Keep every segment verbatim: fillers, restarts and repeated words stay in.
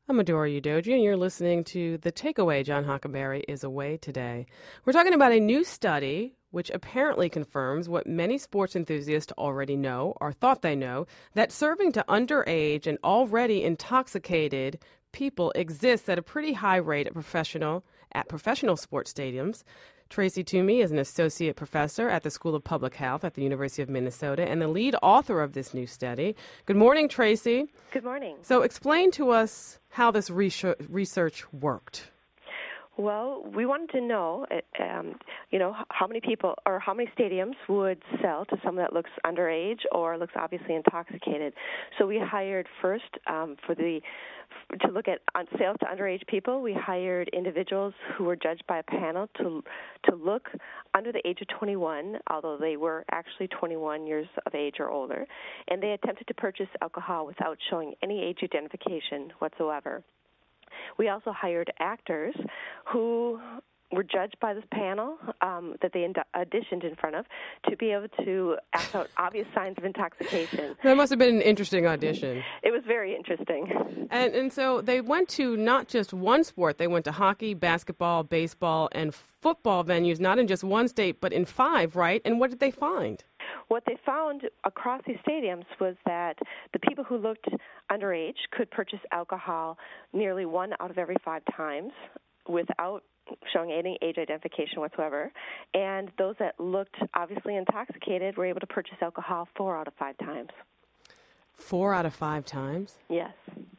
I'm Adora Udoji, and you're listening to The Takeaway. John Hockenberry is away today. We're talking about a new study which apparently confirms what many sports enthusiasts already know or thought they know, that serving to underage and already intoxicated people exists at a pretty high rate at professional at professional sports stadiums. Tracy Toomey is an associate professor at the School of Public Health at the University of Minnesota and the lead author of this new study. Good morning, Tracy. Good morning. So explain to us how this research worked. Well, we wanted to know, um, you know, how many people or how many stadiums would sell to someone that looks underage or looks obviously intoxicated. So we hired first um, for the to look at sales to underage people. We hired individuals who were judged by a panel to to look under the age of twenty-one, although they were actually twenty-one years of age or older, and they attempted to purchase alcohol without showing any age identification whatsoever. We also hired actors who were judged by this panel um, that they ind- auditioned in front of to be able to act out obvious signs of intoxication. That must have been an interesting audition. It was very interesting. And and so they went to not just one sport. They went to hockey, basketball, baseball, and football venues, not in just one state, but in five, right? And what did they find? What they found across these stadiums was that the people who looked underage could purchase alcohol nearly one out of every five times without showing any age identification whatsoever. And those that looked obviously intoxicated were able to purchase alcohol four out of five times. Four out of five times? Yes.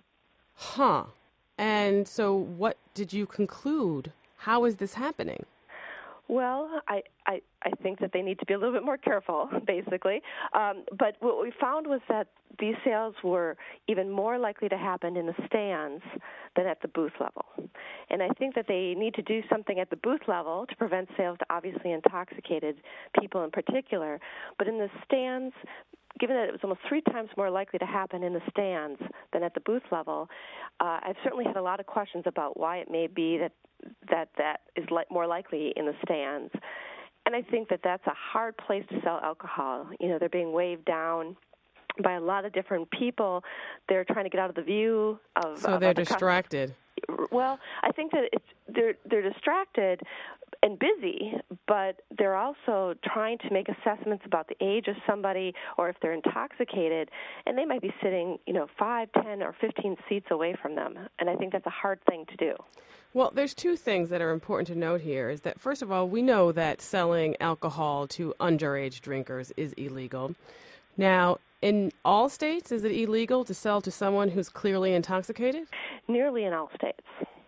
Huh. And so what did you conclude? How is this happening? Well, I, I, I think that they need to be a little bit more careful, basically. Um, but what we found was that these sales were even more likely to happen in the stands than at the booth level. And I think that they need to do something at the booth level to prevent sales to obviously intoxicated people in particular. But in the stands, given that it was almost three times more likely to happen in the stands than at the booth level, uh, I've certainly had a lot of questions about why it may be that that that is li- more likely in the stands. And I think that that's a hard place to sell alcohol. You know, they're being waved down by a lot of different people. They're trying to get out of the view of... So of they're other distracted. Customers. Well, I think that it's they're they're distracted and busy, but they're also trying to make assessments about the age of somebody or if they're intoxicated, and they might be sitting, you know, five, ten, or fifteen seats away from them. And I think that's a hard thing to do. Well, there's two things that are important to note here. Is that, first of all, we know that selling alcohol to underage drinkers is illegal. Now, in all states, is it illegal to sell to someone who's clearly intoxicated? Nearly in all states.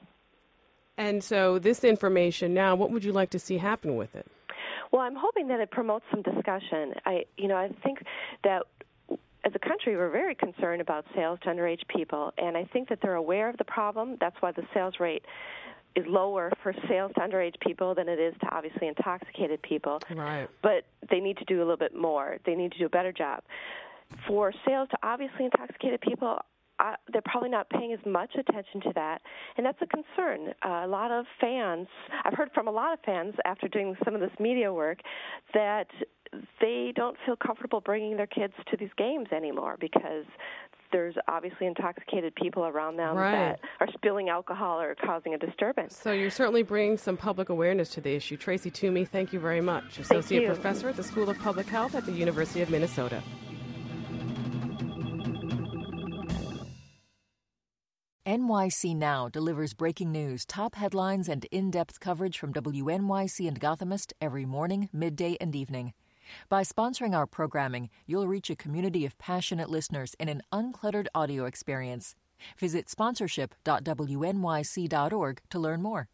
And so this information now, what would you like to see happen with it? Well, I'm hoping that it promotes some discussion. I, you know, I think that as a country, we're very concerned about sales to underage people, and I think that they're aware of the problem. That's why the sales rate is lower for sales to underage people than it is to obviously intoxicated people. Right. But they need to do a little bit more. They need to do a better job. For sales to obviously intoxicated people, Uh, they're probably not paying as much attention to that, and that's a concern. Uh, a lot of fans, I've heard from a lot of fans after doing some of this media work, that they don't feel comfortable bringing their kids to these games anymore because there's obviously intoxicated people around them right. that are spilling alcohol or causing a disturbance. So you're certainly bringing some public awareness to the issue. Tracy Toomey, thank you very much. Associate Professor at the School of Public Health at the University of Minnesota. N Y C Now delivers breaking news, top headlines, and in-depth coverage from W N Y C and Gothamist every morning, midday, and evening. By sponsoring our programming, you'll reach a community of passionate listeners in an uncluttered audio experience. Visit sponsorship dot w n y c dot org to learn more.